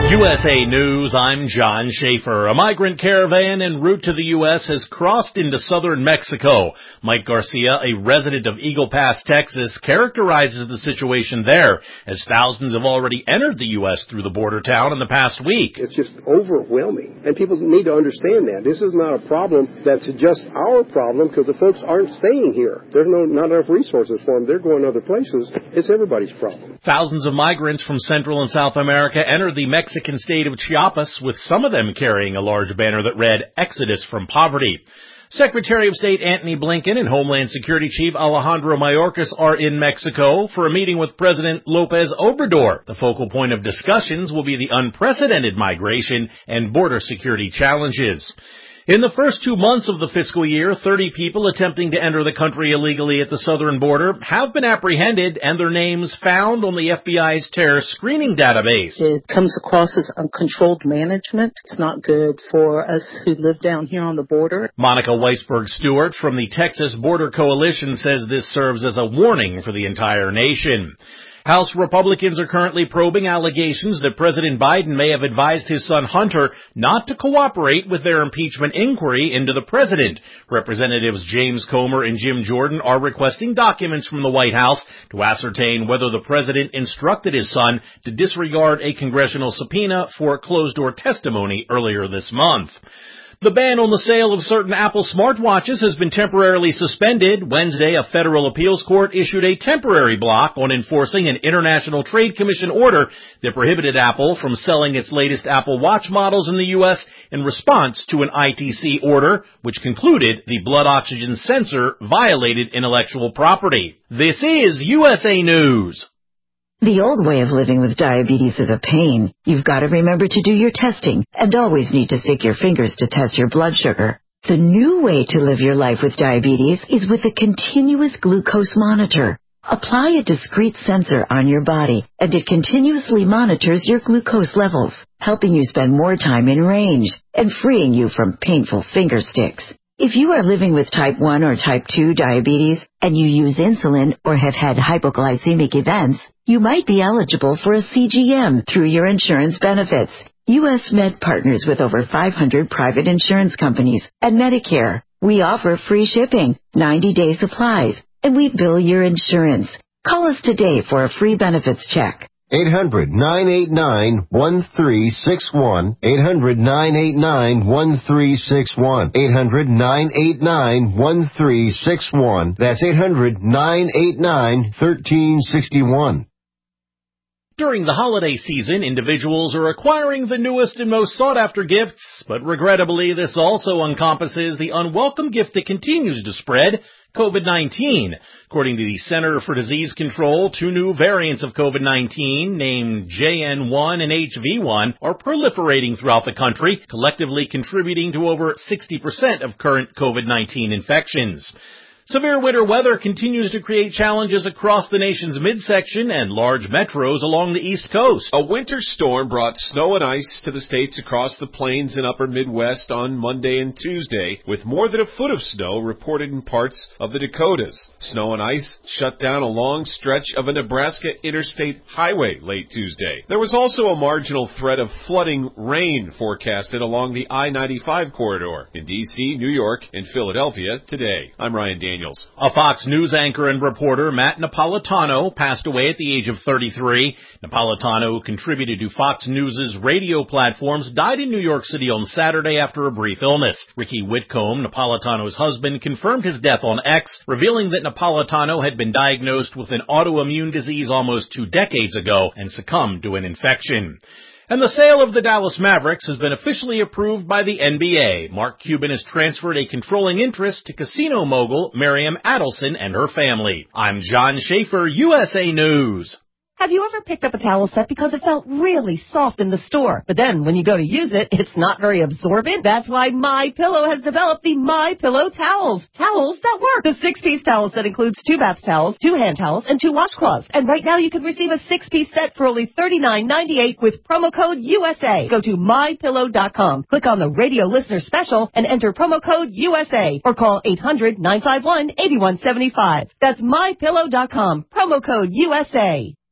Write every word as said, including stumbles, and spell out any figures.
U S A News, I'm John Schaefer. A migrant caravan en route to the U S has crossed into southern Mexico. Mike Garcia, a resident of Eagle Pass, Texas, characterizes the situation there as thousands have already entered the U S through the border town in the past week. It's just overwhelming, and people need to understand that. This is not a problem that's just our problem because the folks aren't staying here. There's no not enough resources for them. They're going other places. It's everybody's problem. Thousands of migrants from Central and South America entered the Mexican Mexican state of Chiapas, with some of them carrying a large banner that read, "Exodus from Poverty." Secretary of State Antony Blinken and Homeland Security Chief Alejandro Mayorkas are in Mexico for a meeting with President Lopez Obrador. The focal point of discussions will be the unprecedented migration and border security challenges. In the first two months of the fiscal year, thirty people attempting to enter the country illegally at the southern border have been apprehended and their names found on the F B I's terror screening database. It comes across as uncontrolled management. It's not good for us who live down here on the border. Monica Weisberg Stewart from the Texas Border Coalition says this serves as a warning for the entire nation. House Republicans are currently probing allegations that President Biden may have advised his son Hunter not to cooperate with their impeachment inquiry into the president. Representatives James Comer and Jim Jordan are requesting documents from the White House to ascertain whether the president instructed his son to disregard a congressional subpoena for closed-door testimony earlier this month. The ban on the sale of certain Apple smartwatches has been temporarily suspended. Wednesday, a federal appeals court issued a temporary block on enforcing an International Trade Commission order that prohibited Apple from selling its latest Apple Watch models in the U S in response to an I T C order, which concluded the blood oxygen sensor violated intellectual property. This is U S A News. The old way of living with diabetes is a pain. You've got to remember to do your testing and always need to stick your fingers to test your blood sugar. The new way to live your life with diabetes is with a continuous glucose monitor. Apply a discrete sensor on your body, and it continuously monitors your glucose levels, helping you spend more time in range and freeing you from painful finger sticks. If you are living with type one or type two diabetes and you use insulin or have had hypoglycemic events, you might be eligible for a C G M through your insurance benefits. U S Med partners with over five hundred private insurance companies and Medicare. We offer free shipping, ninety-day supplies, and we bill your insurance. Call us today for a free benefits check. eight hundred, nine eight nine, one three six one. eight hundred, nine eight nine, one three six one. eight hundred, nine eight nine, one three six one. That's eight hundred, nine eight nine, one three six one. During the holiday season, individuals are acquiring the newest and most sought-after gifts, but regrettably, this also encompasses the unwelcome gift that continues to spread, COVID nineteen. According to the Center for Disease Control, two new variants of COVID nineteen, named J N one and H V one, are proliferating throughout the country, collectively contributing to over sixty percent of current COVID nineteen infections. Severe winter weather continues to create challenges across the nation's midsection and large metros along the East Coast. A winter storm brought snow and ice to the states across the plains and upper Midwest on Monday and Tuesday, with more than a foot of snow reported in parts of the Dakotas. Snow and ice shut down a long stretch of a Nebraska interstate highway late Tuesday. There was also a marginal threat of flooding rain forecasted along the I ninety-five corridor in D C, New York, and Philadelphia today. I'm Ryan Daniels. A Fox News anchor and reporter, Matt Napolitano, passed away at the age of thirty-three. Napolitano, who contributed to Fox News' radio platforms, died in New York City on Saturday after a brief illness. Ricky Whitcomb, Napolitano's husband, confirmed his death on X, revealing that Napolitano had been diagnosed with an autoimmune disease almost two decades ago and succumbed to an infection. And the sale of the Dallas Mavericks has been officially approved by the N B A. Mark Cuban has transferred a controlling interest to casino mogul Miriam Adelson and her family. I'm John Schaefer, U S A News. Have you ever picked up a towel set because it felt really soft in the store, but then when you go to use it, it's not very absorbent? That's why MyPillow has developed the MyPillow towels. Towels that work. The six-piece towel set includes two bath towels, two hand towels, and two washcloths. And right now you can receive a six-piece set for only thirty-nine ninety-eight with promo code U S A. Go to my pillow dot com, click on the radio listener special, and enter promo code U S A, or call eight hundred, nine five one, eight one seven five. That's my pillow dot com, promo code U S A.